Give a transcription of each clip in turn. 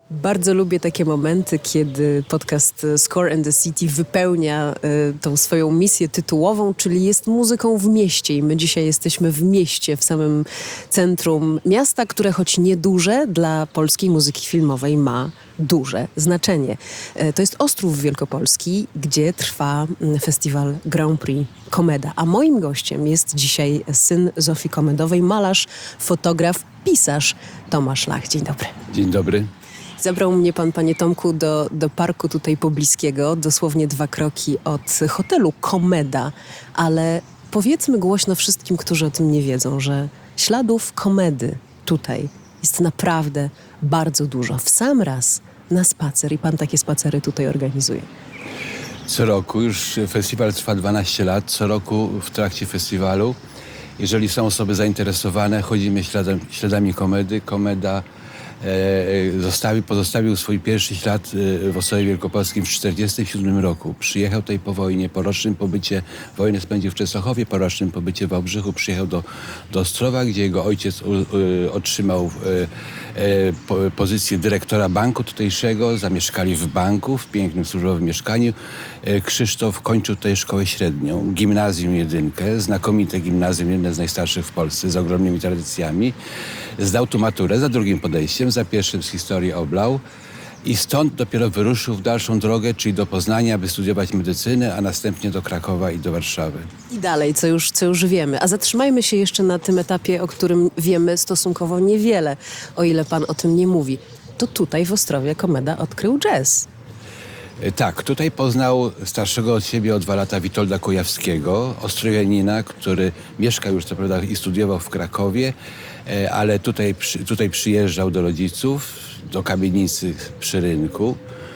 Bardzo lubię takie momenty, kiedy podcast Score and the City wypełnia tą swoją misję tytułową, czyli jest muzyką w mieście. I my dzisiaj jesteśmy w mieście, w samym centrum miasta, które choć nieduże dla polskiej muzyki filmowej ma duże znaczenie. To jest Ostrów Wielkopolski, gdzie trwa festiwal Grand Prix Komeda. A moim gościem jest dzisiaj syn Zofii Komedowej, malarz, fotograf, pisarz Tomasz Lach. Dzień dobry. Dzień dobry. Zabrał mnie pan, panie Tomku, do parku tutaj pobliskiego, dosłownie 2 kroki od hotelu Komeda. Ale powiedzmy głośno wszystkim, którzy o tym nie wiedzą, że śladów komedy tutaj jest naprawdę bardzo dużo. W sam raz na spacer i pan takie spacery tutaj organizuje. Co roku, już festiwal trwa 12 lat, co roku w trakcie festiwalu, jeżeli są osoby zainteresowane, chodzimy śladami komedy. Komeda pozostawił swój pierwszy ślad w Ostrowie Wielkopolskim w 1947 roku. Przyjechał tutaj po wojnie, po rocznym pobycie, wojnę spędził w Częstochowie, po rocznym pobycie w Wałbrzychu przyjechał do Ostrowa, gdzie jego ojciec otrzymał pozycję dyrektora banku tutejszego. Zamieszkali w banku, w pięknym służbowym mieszkaniu. Krzysztof kończył tutaj szkołę średnią, gimnazjum jedynkę, znakomite gimnazjum, jedne z najstarszych w Polsce, z ogromnymi tradycjami. Zdał tu maturę za drugim podejściem, za pierwszym z historii oblał i stąd dopiero wyruszył w dalszą drogę, czyli do Poznania, aby studiować medycynę, a następnie do Krakowa i do Warszawy. I dalej, co już wiemy. A zatrzymajmy się jeszcze na tym etapie, o którym wiemy stosunkowo niewiele, o ile pan o tym nie mówi. To tutaj w Ostrowie Komeda odkrył jazz. Tak, tutaj poznał starszego od siebie o 2 lata Witolda Kujawskiego, Ostrowianina, który mieszkał już co prawda i studiował w Krakowie, ale tutaj przyjeżdżał do rodziców, do kamienicy przy rynku.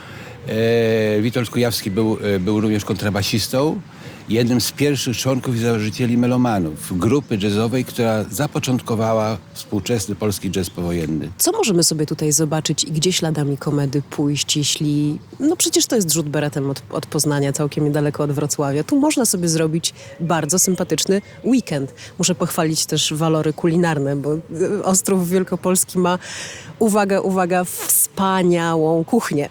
Witold Kujawski był również kontrabasistą, jednym z pierwszych członków i założycieli Melomanów, grupy jazzowej, która zapoczątkowała współczesny polski jazz powojenny. Co możemy sobie tutaj zobaczyć i gdzie śladami komedy pójść, jeśli... No przecież to jest rzut beretem od Poznania, całkiem niedaleko od Wrocławia. Tu można sobie zrobić bardzo sympatyczny weekend. Muszę pochwalić też walory kulinarne, bo Ostrów Wielkopolski ma, uwaga, wspaniałą kuchnię.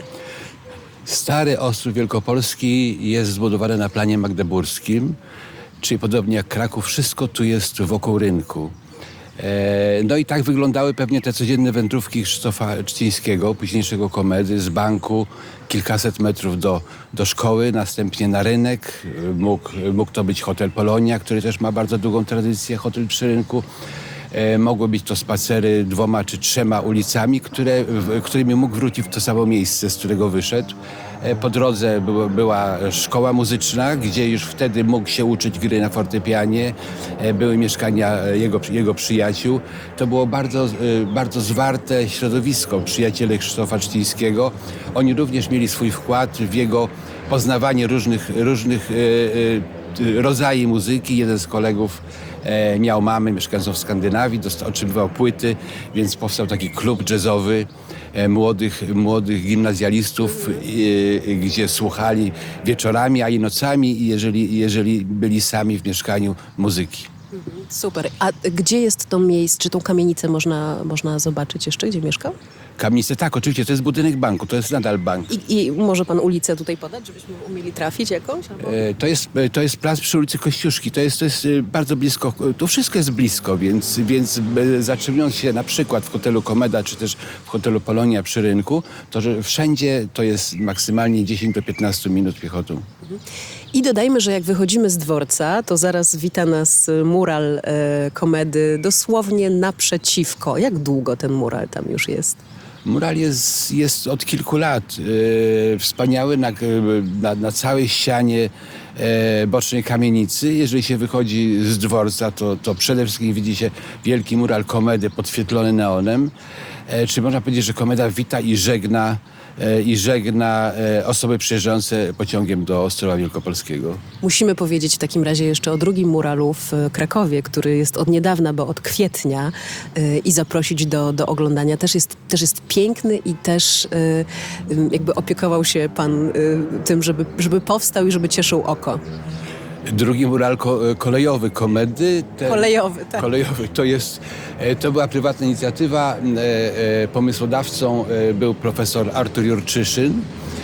Stary Ostrów Wielkopolski jest zbudowany na planie magdeburskim, czyli podobnie jak Kraków, wszystko tu jest wokół rynku. No i tak wyglądały pewnie te codzienne wędrówki Krzysztofa Czcińskiego, późniejszego Komedy, z banku kilkaset metrów do szkoły, następnie na rynek. Mógł to być hotel Polonia, który też ma bardzo długą tradycję, hotel przy rynku. Mogły być to spacery 2 czy 3 ulicami, którymi mógł wrócić w to samo miejsce, z którego wyszedł. Po drodze była szkoła muzyczna, gdzie już wtedy mógł się uczyć gry na fortepianie. Były mieszkania jego przyjaciół. To było bardzo zwarte środowisko, przyjaciele Krzysztofa Czcińskiego. Oni również mieli swój wkład w jego poznawanie różnych rodzajów muzyki. Jeden z kolegów miał mamę mieszkającą w Skandynawii, otrzymywał płyty, więc powstał taki klub jazzowy młodych gimnazjalistów, gdzie słuchali wieczorami, a i nocami, jeżeli byli sami w mieszkaniu, muzyki. Super. A gdzie jest to miejsce, czy tą kamienicę można zobaczyć jeszcze, gdzie mieszkał? Kamienicę, tak, oczywiście, to jest budynek banku, to jest nadal bank. I może pan ulicę tutaj podać, żebyśmy umieli trafić jakąś? Albo... To jest plac przy ulicy Kościuszki, to jest bardzo blisko, tu wszystko jest blisko, więc zatrzymując się na przykład w hotelu Komeda, czy też w hotelu Polonia przy rynku, to że wszędzie to jest maksymalnie 10 do 15 minut piechotą. I dodajmy, że jak wychodzimy z dworca, to zaraz wita nas mural Komedy dosłownie naprzeciwko. Jak długo ten mural tam już jest? Mural jest od kilku lat. Wspaniały na całej ścianie bocznej kamienicy. Jeżeli się wychodzi z dworca, to przede wszystkim widzi się wielki mural Komedy podświetlony neonem. Czy można powiedzieć, że Komeda wita i żegna osoby przyjeżdżające pociągiem do Ostrowa Wielkopolskiego. Musimy powiedzieć w takim razie jeszcze o drugim muralu w Krakowie, który jest od niedawna, bo od kwietnia, i zaprosić do oglądania. Też jest piękny i też jakby opiekował się pan tym, żeby powstał i żeby cieszył oko. Drugi mural kolejowy komedy. Kolejowy, tak. Kolejowy. To była prywatna inicjatywa. Pomysłodawcą był profesor Artur Jurczyszyn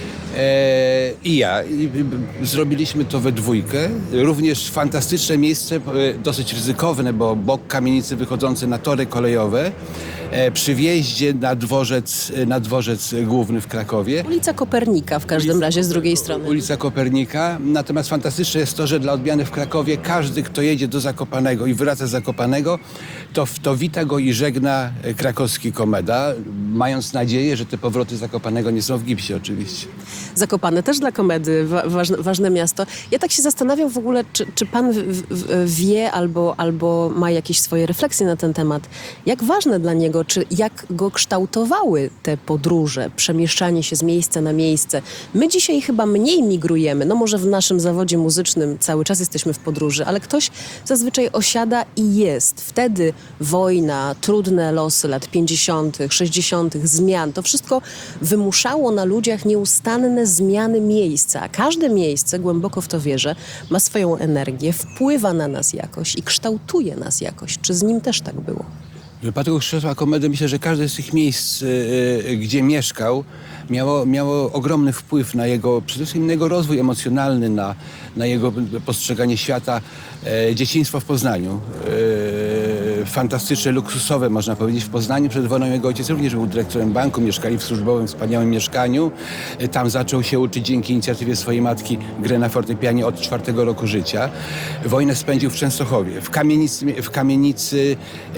i ja. Zrobiliśmy to we dwójkę. Również fantastyczne miejsce, dosyć ryzykowne, bo bok kamienicy wychodzący na tory kolejowe. Przy wjeździe na dworzec główny w Krakowie. Ulica Kopernika w każdym razie z drugiej strony. Ulica Kopernika. Natomiast fantastyczne jest to, że dla odmiany w Krakowie każdy, kto jedzie do Zakopanego i wraca z Zakopanego, to wita go i żegna krakowski Komeda, mając nadzieję, że te powroty z Zakopanego nie są w gipsie oczywiście. Zakopane też dla komedy, ważne miasto. Ja tak się zastanawiam w ogóle, czy pan wie albo ma jakieś swoje refleksje na ten temat. Jak ważne dla niego, czy jak go kształtowały te podróże, przemieszczanie się z miejsca na miejsce. My dzisiaj chyba mniej migrujemy, no może w naszym zawodzie muzycznym cały czas jesteśmy w podróży, ale ktoś zazwyczaj osiada i jest. Wtedy wojna, trudne losy lat 50., 60., zmian, to wszystko wymuszało na ludziach nieustanne zmiany miejsca. Każde miejsce, głęboko w to wierzę, ma swoją energię, wpływa na nas jakoś i kształtuje nas jakoś. Czy z nim też tak było? W wypadku Krzysztofa Komedy myślę, że każde z tych miejsc, gdzie mieszkał, miało ogromny wpływ na jego, przede wszystkim na jego rozwój emocjonalny, na jego postrzeganie świata. Dzieciństwo w Poznaniu. Fantastyczne, luksusowe, można powiedzieć, w Poznaniu. Przed wojną jego ojciec również był dyrektorem banku, mieszkali w służbowym, wspaniałym mieszkaniu. Tam zaczął się uczyć dzięki inicjatywie swojej matki gry na fortepianie od 4 roku życia. Wojnę spędził w Częstochowie, w kamienicy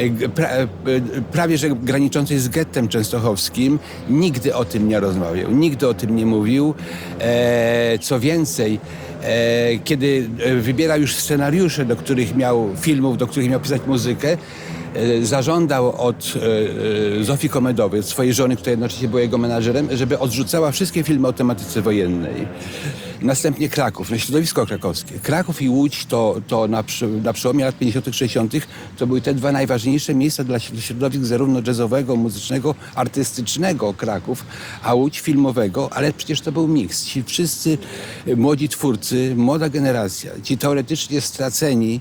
prawie że graniczącej z gettem częstochowskim. Nigdy o tym nie rozmawiał, nigdy o tym nie mówił. Co więcej, kiedy wybierał już scenariusze, do których miał pisać muzykę, zażądał od Zofii Komedowej, od swojej żony, która jednocześnie była jego menadżerem, żeby odrzucała wszystkie filmy o tematyce wojennej. Następnie Kraków, środowisko krakowskie. Kraków i Łódź to na przełomie lat 50., 60. to były te dwa najważniejsze miejsca dla środowisk zarówno jazzowego, muzycznego, artystycznego Kraków, a Łódź filmowego, ale przecież to był miks. Ci wszyscy młodzi twórcy, młoda generacja, ci teoretycznie straceni,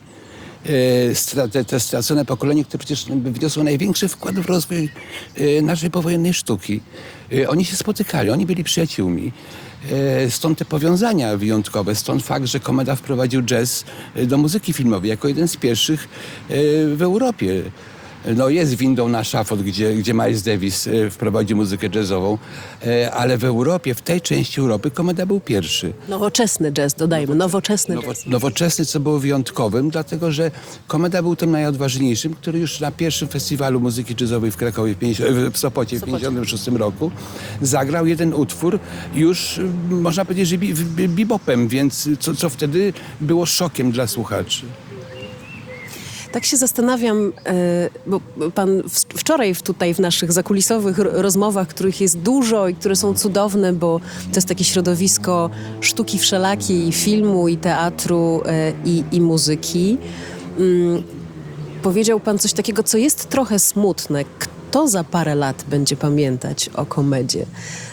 te stracone pokolenie, które przecież wniosło największy wkład w rozwój naszej powojennej sztuki. Oni się spotykali, oni byli przyjaciółmi. Stąd te powiązania wyjątkowe, stąd fakt, że Komeda wprowadził jazz do muzyki filmowej jako jeden z pierwszych w Europie. No jest windą na szafot, gdzie Miles Davis wprowadził muzykę jazzową, ale w Europie, w tej części Europy Komeda był pierwszy. Nowoczesny jazz, dodajmy, nowoczesny jazz. Nowoczesny, co było wyjątkowym, dlatego że Komeda był tym najodważniejszym, który już na pierwszym festiwalu muzyki jazzowej w Krakowie, w Sopocie w 1956 roku zagrał jeden utwór już, można powiedzieć, że bebopem, więc co wtedy było szokiem dla słuchaczy. Tak się zastanawiam, bo pan wczoraj tutaj w naszych zakulisowych rozmowach, których jest dużo i które są cudowne, bo to jest takie środowisko sztuki wszelakiej, i filmu, i teatru, i muzyki. Powiedział pan coś takiego, co jest trochę smutne. Kto za parę lat będzie pamiętać o Komedzie?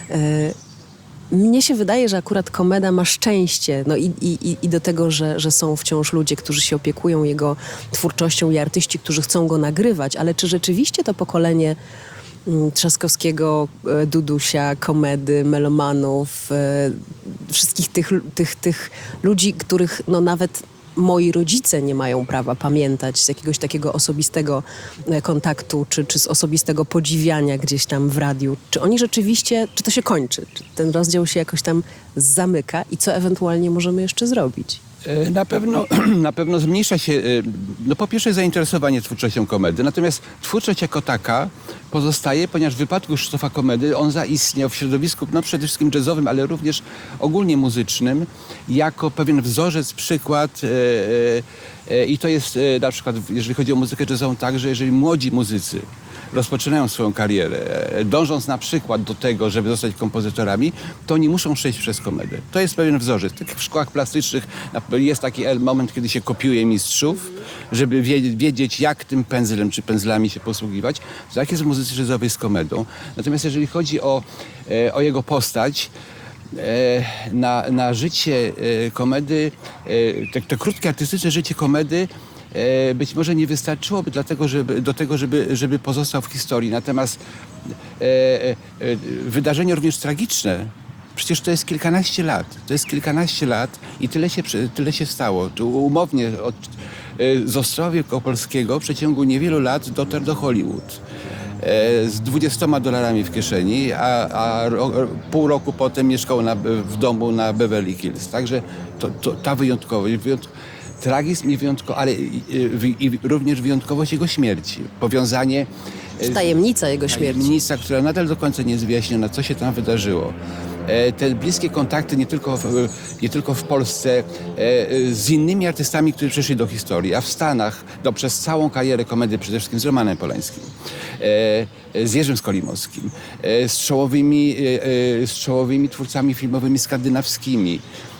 Mnie się wydaje, że akurat Komeda ma szczęście, no i do tego, że są wciąż ludzie, którzy się opiekują jego twórczością i artyści, którzy chcą go nagrywać, ale czy rzeczywiście to pokolenie Trzaskowskiego, Dudusia, Komedy, melomanów, wszystkich tych ludzi, których no nawet moi rodzice nie mają prawa pamiętać z jakiegoś takiego osobistego kontaktu, czy z osobistego podziwiania gdzieś tam w radiu. Czy oni rzeczywiście, czy to się kończy? Czy ten rozdział się jakoś tam zamyka i co ewentualnie możemy jeszcze zrobić? Na pewno zmniejsza się, no po pierwsze zainteresowanie twórczością Komedy, natomiast twórczość jako taka pozostaje, ponieważ w wypadku Krzysztofa Komedy on zaistniał w środowisku no przede wszystkim jazzowym, ale również ogólnie muzycznym, jako pewien wzorzec, przykład i to jest na przykład, jeżeli chodzi o muzykę jazzową, tak, że jeżeli młodzi muzycy rozpoczynają swoją karierę, dążąc na przykład do tego, żeby zostać kompozytorami, to oni muszą przejść przez Komedę. To jest pewien wzorzec. Tak jak w szkołach plastycznych jest taki moment, kiedy się kopiuje mistrzów, żeby wiedzieć, jak tym pędzlem czy pędzlami się posługiwać. Tak jest w muzyce jazzowej z Komedą. Natomiast jeżeli chodzi o jego postać, na życie Komedy, te krótkie artystyczne życie Komedy być może nie wystarczyłoby do tego, żeby pozostał w historii. Natomiast wydarzenie również tragiczne, przecież to jest kilkanaście lat. To jest kilkanaście lat i tyle się stało. Tu umownie z Ostrowa Wielkopolskiego w przeciągu niewielu lat dotarł do Hollywood z $20 w kieszeni, a pół roku potem mieszkał w domu na Beverly Hills. Także ta wyjątkowość, tragizm i ale i również wyjątkowość jego śmierci. Powiązanie... Tajemnica jego śmierci. Tajemnica, która nadal do końca nie jest wyjaśniona, co się tam wydarzyło. Te bliskie kontakty nie tylko w Polsce z innymi artystami, którzy przeszli do historii, a w Stanach przez całą karierę Komedy, przede wszystkim z Romanem Polańskim, z Jerzym Skolimowskim, z czołowymi twórcami filmowymi skandynawskimi.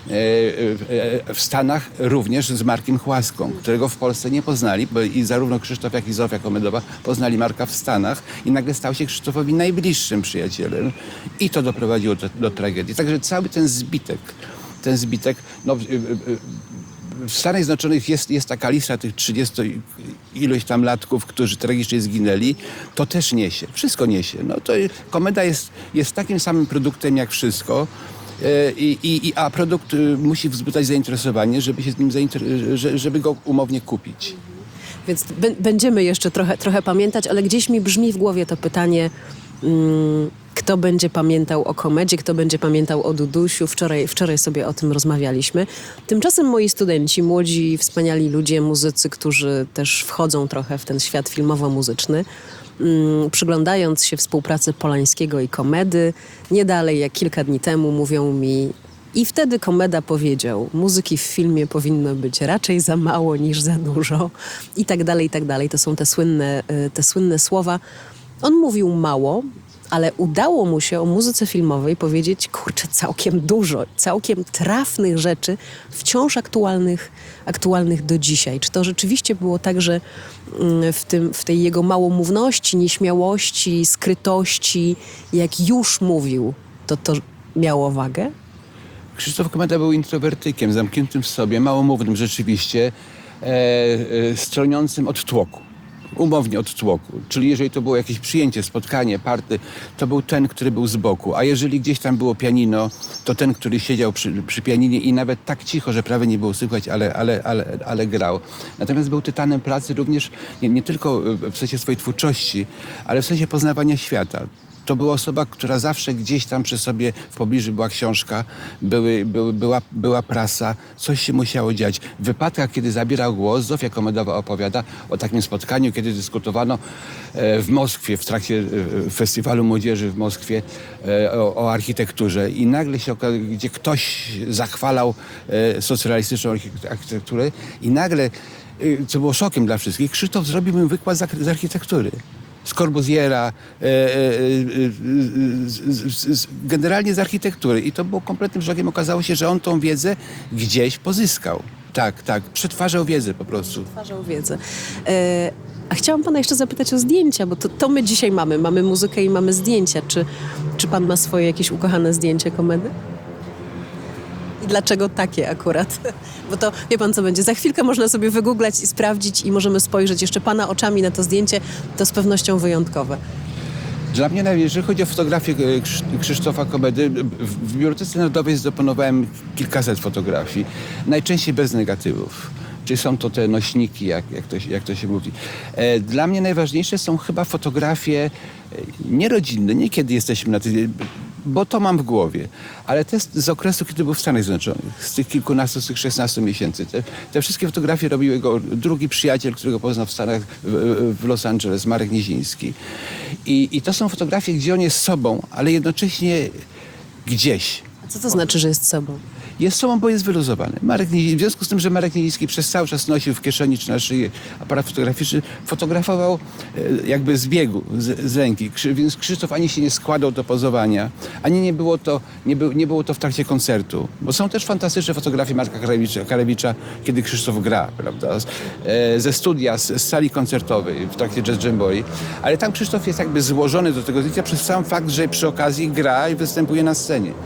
W Stanach również z Markiem Chłaską, którego w Polsce nie poznali, bo i zarówno Krzysztof, jak i Zofia Komedowa poznali Marka w Stanach i nagle stał się Krzysztofowi najbliższym przyjacielem i to doprowadziło do tragedii. Także cały ten zbitek, no, w Stanach Zjednoczonych jest taka lista tych 30 ilość tam latków, którzy tragicznie zginęli, to też niesie, wszystko niesie. No, to Komeda jest takim samym produktem jak wszystko. A produkt musi wzbudzać zainteresowanie, żeby się z nim żeby go umownie kupić. Więc będziemy jeszcze trochę pamiętać, ale gdzieś mi brzmi w głowie to pytanie, kto będzie pamiętał o Komedzie, kto będzie pamiętał o Dudusiu. Wczoraj sobie o tym rozmawialiśmy. Tymczasem moi studenci, młodzi, wspaniali ludzie, muzycy, którzy też wchodzą trochę w ten świat filmowo-muzyczny, przyglądając się współpracy Polańskiego i Komedy, nie dalej jak kilka dni temu mówią mi: i wtedy Komeda powiedział, muzyki w filmie powinno być raczej za mało niż za dużo i tak dalej, i tak dalej. To są te słynne słowa. On mówił mało, ale udało mu się o muzyce filmowej powiedzieć, kurczę, całkiem dużo, całkiem trafnych rzeczy, wciąż aktualnych do dzisiaj. Czy to rzeczywiście było tak, że w tej jego małomówności, nieśmiałości, skrytości, jak już mówił, to miało wagę? Krzysztof Komeda był introwertykiem, zamkniętym w sobie, małomównym rzeczywiście, stroniącym od tłoku. Umownie od tłoku. Czyli jeżeli to było jakieś przyjęcie, spotkanie, party, to był ten, który był z boku. A jeżeli gdzieś tam było pianino, to ten, który siedział przy pianinie i nawet tak cicho, że prawie nie było słychać, ale grał. Natomiast był tytanem pracy również nie tylko w sensie swojej twórczości, ale w sensie poznawania świata. To była osoba, która zawsze gdzieś tam przy sobie w pobliżu była książka, była prasa, coś się musiało dziać. W wypadkach, kiedy zabierał głos, Zofia Komedowa opowiada o takim spotkaniu, kiedy dyskutowano w Moskwie, w trakcie Festiwalu Młodzieży w Moskwie o architekturze i nagle się okazało, gdzie ktoś zachwalał socrealistyczną architekturę i nagle, co było szokiem dla wszystkich, Krzysztof zrobił im wykład z architektury. Z Corbusiera, generalnie z architektury. I to było kompletnym szokiem. Okazało się, że on tą wiedzę gdzieś pozyskał. Tak, przetwarzał wiedzę po prostu. Przetwarzał wiedzę. A chciałam pana jeszcze zapytać o zdjęcia, bo to my dzisiaj mamy. Mamy muzykę i mamy zdjęcia. Czy pan ma swoje jakieś ukochane zdjęcie Komedy? I dlaczego takie akurat? Bo to, wie pan co będzie, za chwilkę można sobie wygooglać i sprawdzić i możemy spojrzeć jeszcze pana oczami na to zdjęcie, to z pewnością wyjątkowe. Dla mnie, jeżeli chodzi o fotografię Krzysztofa Komedy, w Bibliotece Narodowej zdeponowałem kilkaset fotografii, najczęściej bez negatywów. Czyli są to te nośniki, jak to się mówi. Dla mnie najważniejsze są chyba fotografie nierodzinne, nie kiedy jesteśmy na tym, bo to mam w głowie, ale te z okresu, kiedy był w Stanach Zjednoczonych, z tych kilkunastu, z tych 16 miesięcy. Te wszystkie fotografie robił jego drugi przyjaciel, którego poznał w Stanach, w Los Angeles, Marek Niziński. I to są fotografie, gdzie on jest sobą, ale jednocześnie gdzieś. A co to znaczy, że jest sobą? Jest sobą, bo jest wyluzowany. W związku z tym, że Marek Niziński przez cały czas nosił w kieszeni czy na szyi aparat fotograficzny, fotografował jakby z biegu, z ręki. Więc Krzysztof ani się nie składał do pozowania, ani nie było to w trakcie koncertu. Bo są też fantastyczne fotografie Marka Karewicza, kiedy Krzysztof gra, prawda? Ze studia, z sali koncertowej w trakcie Jazz Jambori. Ale tam Krzysztof jest jakby złożony do tego zdjęcia przez sam fakt, że przy okazji gra i występuje na scenie.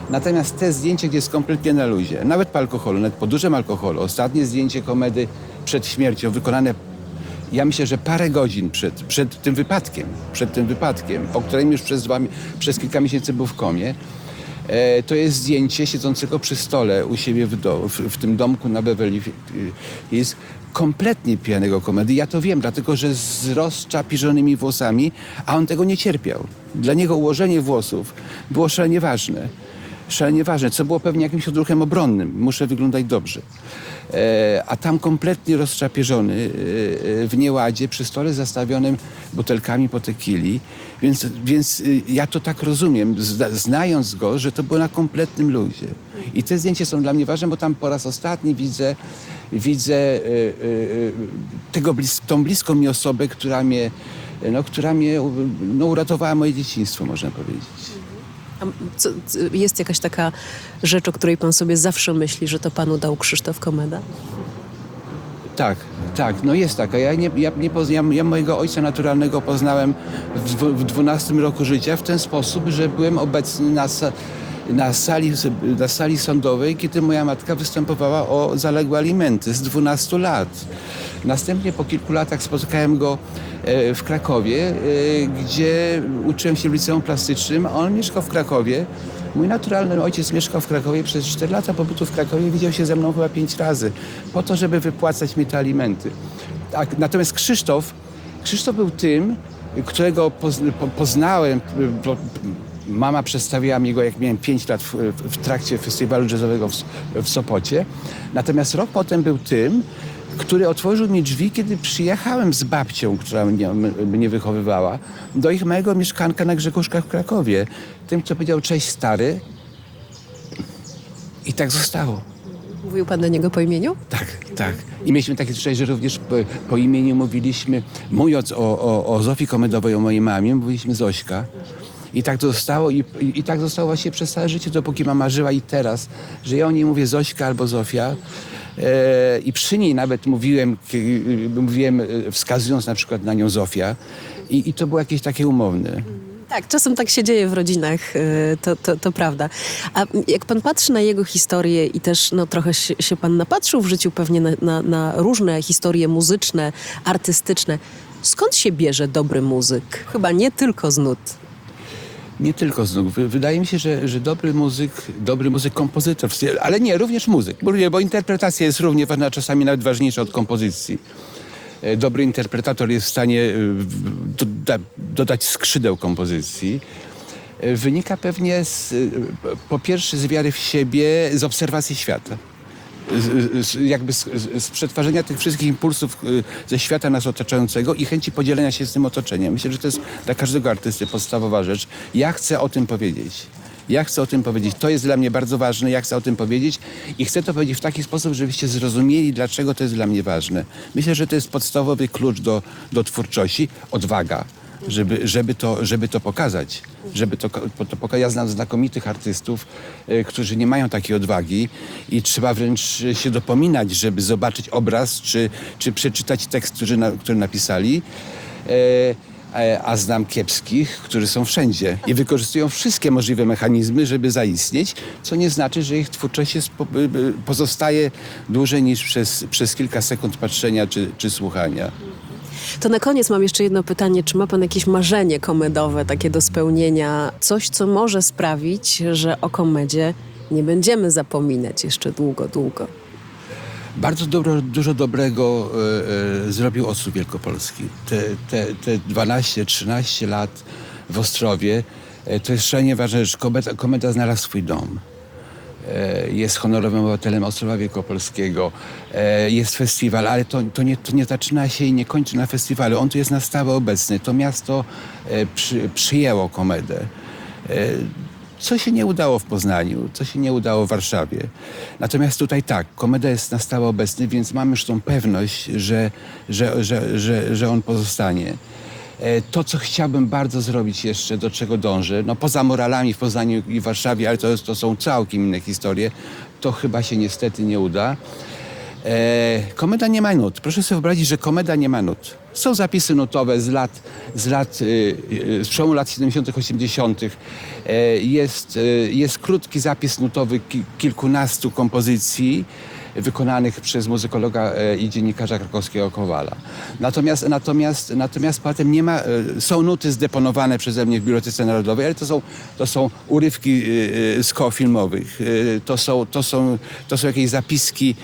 Natomiast te zdjęcie, gdzie jest kompletnie na luzie, nawet po alkoholu, nawet po dużym alkoholu, ostatnie zdjęcie Komedy przed śmiercią, wykonane, ja myślę, że parę godzin przed tym wypadkiem, po którym już przez kilka miesięcy był w komie, to jest zdjęcie siedzącego przy stole u siebie w tym domku na Beverly Hills, kompletnie pijanego Komedy. Ja to wiem, dlatego że z rozczapiżonymi włosami, a on tego nie cierpiał. Dla niego ułożenie włosów było szalenie ważne. Szalenie ważne, co było pewnie jakimś odruchem obronnym. Muszę wyglądać dobrze. A tam kompletnie rozczapieżony w nieładzie przy stole zastawionym butelkami po tekili. Więc ja to tak rozumiem, znając go, że to było na kompletnym luzie. I te zdjęcia są dla mnie ważne, bo tam po raz ostatni widzę tą bliską mi osobę, która mnie uratowała moje dzieciństwo, można powiedzieć. A jest jakaś taka rzecz, o której pan sobie zawsze myśli, że to panu dał Krzysztof Komeda? Tak, no jest taka. Ja mojego ojca naturalnego poznałem w 12 roku życia w ten sposób, że byłem obecny na sali sądowej, kiedy moja matka występowała o zaległe alimenty z 12 lat. Następnie po kilku latach spotykałem go w Krakowie, gdzie uczyłem się w liceum plastycznym, a on mieszkał w Krakowie. Mój naturalny ojciec mieszkał w Krakowie przez 4 lata pobytu w Krakowie, widział się ze mną chyba 5 razy, po to, żeby wypłacać mi te alimenty. Tak, natomiast Krzysztof był tym, którego poznałem. Mama przedstawiła mi go, jak miałem 5 lat w trakcie festiwalu jazzowego w Sopocie. Natomiast rok potem był tym, który otworzył mi drzwi, kiedy przyjechałem z babcią, która mnie wychowywała, do ich małego mieszkanka na Grzegórzkach w Krakowie. Tym, kto powiedział: cześć stary. I tak zostało. Mówił pan do niego po imieniu? Tak. I mieliśmy takie zwyczaj, że również po imieniu mówiliśmy, mówiąc o Zofii Komedowej, o mojej mamie, mówiliśmy Zośka. I tak to zostało i tak zostało właśnie przez całe życie, dopóki mama żyła i teraz, że ja o niej mówię Zośka albo Zofia. I przy niej nawet mówiłem, wskazując na przykład na nią Zofia. I to było jakieś takie umowne. Tak, czasem tak się dzieje w rodzinach, to prawda. A jak pan patrzy na jego historię i też trochę się pan napatrzył w życiu pewnie na różne historie muzyczne, artystyczne, skąd się bierze dobry muzyk? Chyba nie tylko z nut. Nie tylko znów. Wydaje mi się, że dobry muzyk, kompozytor, ale nie, również muzyk, bo interpretacja jest równie ważna, czasami nawet ważniejsza od kompozycji. Dobry interpretator jest w stanie dodać skrzydeł kompozycji. Wynika pewnie po pierwsze z wiary w siebie, z obserwacji świata. Z przetwarzania tych wszystkich impulsów ze świata nas otaczającego i chęci podzielenia się z tym otoczeniem. Myślę, że to jest dla każdego artysty podstawowa rzecz. Ja chcę o tym powiedzieć. To jest dla mnie bardzo ważne. Ja chcę o tym powiedzieć i chcę to powiedzieć w taki sposób, żebyście zrozumieli, dlaczego to jest dla mnie ważne. Myślę, że to jest podstawowy klucz do twórczości. Odwaga. Żeby to pokazać. Ja znam znakomitych artystów, którzy nie mają takiej odwagi i trzeba wręcz się dopominać, żeby zobaczyć obraz, czy przeczytać tekst, który napisali. A znam kiepskich, którzy są wszędzie i wykorzystują wszystkie możliwe mechanizmy, żeby zaistnieć, co nie znaczy, że ich twórczość pozostaje dłużej niż przez kilka sekund patrzenia czy słuchania. To na koniec mam jeszcze jedno pytanie. Czy ma pan jakieś marzenie komedowe, takie do spełnienia? Coś, co może sprawić, że o Komedzie nie będziemy zapominać jeszcze długo, długo. Bardzo dużo dobrego zrobił Ostrów Wielkopolski. Te 12-13 lat w Ostrowie to jest szalenie ważna rzecz. Komeda znalazł swój dom. Jest honorowym obywatelem Ostrowa Wielkopolskiego. Jest festiwal, ale to nie zaczyna się i nie kończy na festiwalu. On tu jest na stałe obecny. To miasto przyjęło Komedę. Co się nie udało w Poznaniu, co się nie udało w Warszawie. Natomiast tutaj tak, Komeda jest na stałe obecny, więc mamy już tą pewność, że on pozostanie. To, co chciałbym bardzo zrobić jeszcze, do czego dążę, poza muralami w Poznaniu i w Warszawie, ale to są całkiem inne historie, to chyba się niestety nie uda. Komeda nie ma nut. Proszę sobie wyobrazić, że komeda nie ma nut. Są zapisy nutowe z przełomu lat 70., 80. Jest krótki zapis nutowy kilkunastu kompozycji wykonanych przez muzykologa i dziennikarza krakowskiego Kowala. Natomiast potem nie ma, są nuty zdeponowane przeze mnie w Bibliotece Narodowej, ale to są urywki z koł filmowych. To są jakieś zapiski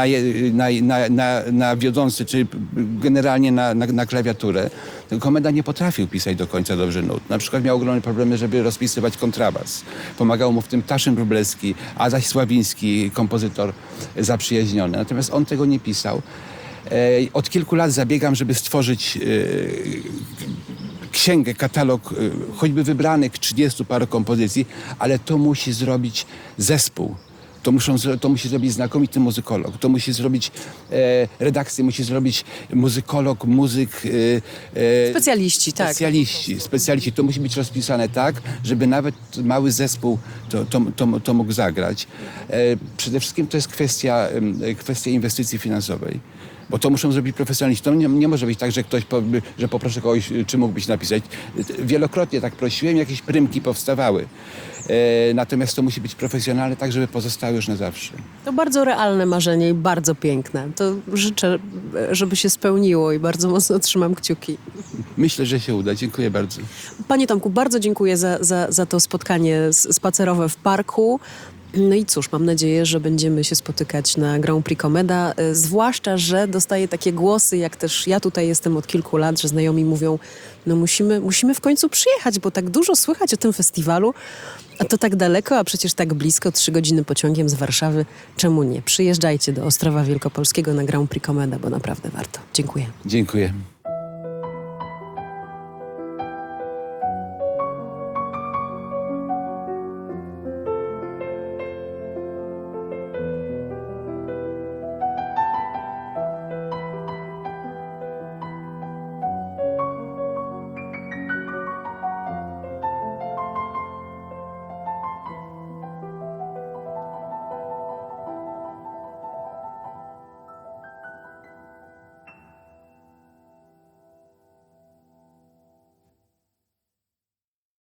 na wiodący, czyli generalnie na klawiaturę. Komeda nie potrafił pisać do końca dobrze nut. Na przykład miał ogromne problemy, żeby rozpisywać kontrabas. Pomagał mu w tym Taszyn Wróblewski, a zaś Sławiński, kompozytor zaprzyjaźniony. Natomiast on tego nie pisał. Od kilku lat zabiegam, żeby stworzyć księgę, katalog choćby wybranych 30 paru kompozycji, ale to musi zrobić zespół. To musi zrobić znakomity muzykolog. To musi zrobić redakcję, musi zrobić muzykolog, muzyk. Specjaliści, tak. Specjaliści. To musi być rozpisane tak, żeby nawet mały zespół to mógł zagrać. Przede wszystkim to jest kwestia inwestycji finansowej. Bo to muszą zrobić profesjonaliści. To nie może być tak, że ktoś powie, że poproszę kogoś, czy mógłbyś napisać. Wielokrotnie tak prosiłem, jakieś prymki powstawały. Natomiast to musi być profesjonalne, tak żeby pozostały już na zawsze. To bardzo realne marzenie i bardzo piękne. To życzę, żeby się spełniło i bardzo mocno trzymam kciuki. Myślę, że się uda. Dziękuję bardzo. Panie Tomku, bardzo dziękuję za to spotkanie spacerowe w parku. No i cóż, mam nadzieję, że będziemy się spotykać na Grand Prix Komeda, zwłaszcza, że dostaję takie głosy, jak też ja tutaj jestem od kilku lat, że znajomi mówią, no musimy w końcu przyjechać, bo tak dużo słychać o tym festiwalu, a to tak daleko, a przecież tak blisko, 3 godziny pociągiem z Warszawy. Czemu nie? Przyjeżdżajcie do Ostrowa Wielkopolskiego na Grand Prix Komeda, bo naprawdę warto. Dziękuję. Dziękuję.